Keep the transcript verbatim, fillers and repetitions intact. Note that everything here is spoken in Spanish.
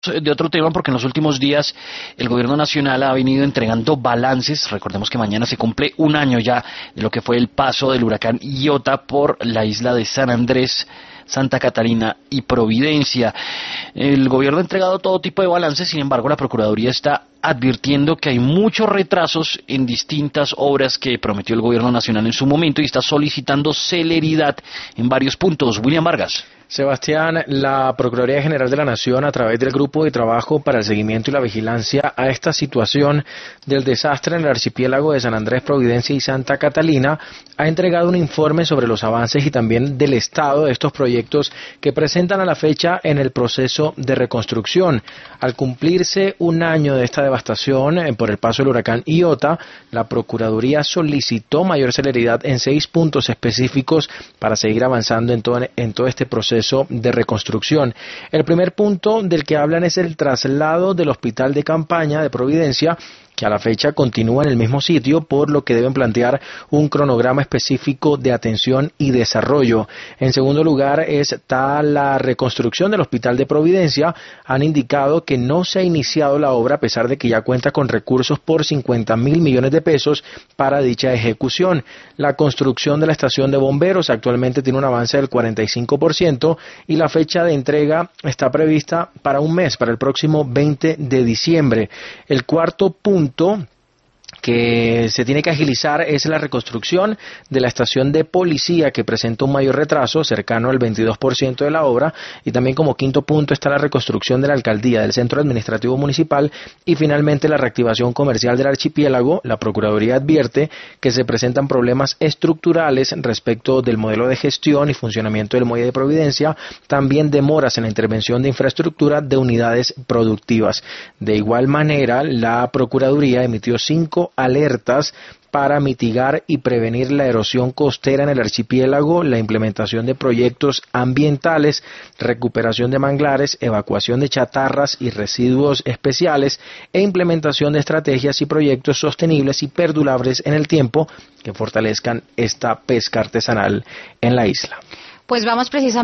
de otro tema porque en los últimos días el gobierno nacional ha venido entregando balances. Recordemos que mañana se cumple un año ya de lo que fue el paso del huracán Iota por la isla de San Andrés, Santa Catalina y Providencia. El gobierno ha entregado todo tipo de balances, sin embargo la Procuraduría está advirtiendo que hay muchos retrasos en distintas obras que prometió el gobierno nacional en su momento y está solicitando celeridad en varios puntos. William Vargas. Sebastián, la Procuraduría General de la Nación, a través del Grupo de Trabajo para el Seguimiento y la Vigilancia a esta situación del desastre en el archipiélago de San Andrés, Providencia y Santa Catalina, ha entregado un informe sobre los avances y también del estado de estos proyectos que presentan a la fecha en el proceso de reconstrucción. Al cumplirse un año de esta devastación eh, por el paso del huracán Iota, la Procuraduría solicitó mayor celeridad en seis puntos específicos para seguir avanzando en todo, en todo este proceso de reconstrucción. El primer punto del que hablan es el traslado del hospital de campaña de Providencia, que a la fecha continúa en el mismo sitio, por lo que deben plantear un cronograma específico de atención y desarrollo. En segundo lugar está la reconstrucción del Hospital de Providencia. Han indicado que no se ha iniciado la obra a pesar de que ya cuenta con recursos por cincuenta mil millones de pesos para dicha ejecución. La construcción de la estación de bomberos actualmente tiene un avance del cuarenta y cinco por ciento y la fecha de entrega está prevista para un mes, para el próximo veinte de diciembre. El cuarto punto que se tiene que agilizar es la reconstrucción de la estación de policía, que presenta un mayor retraso, cercano al veintidós por ciento de la obra, y también como quinto punto está la reconstrucción de la alcaldía, del centro administrativo municipal, y finalmente la reactivación comercial del archipiélago. La Procuraduría advierte que se presentan problemas estructurales respecto del modelo de gestión y funcionamiento del muelle de Providencia, también demoras en la intervención de infraestructura de unidades productivas. De igual manera, la Procuraduría emitió cinco alertas para mitigar y prevenir la erosión costera en el archipiélago, la implementación de proyectos ambientales, recuperación de manglares, evacuación de chatarras y residuos especiales e implementación de estrategias y proyectos sostenibles y perdurables en el tiempo que fortalezcan esta pesca artesanal en la isla. Pues vamos precisamente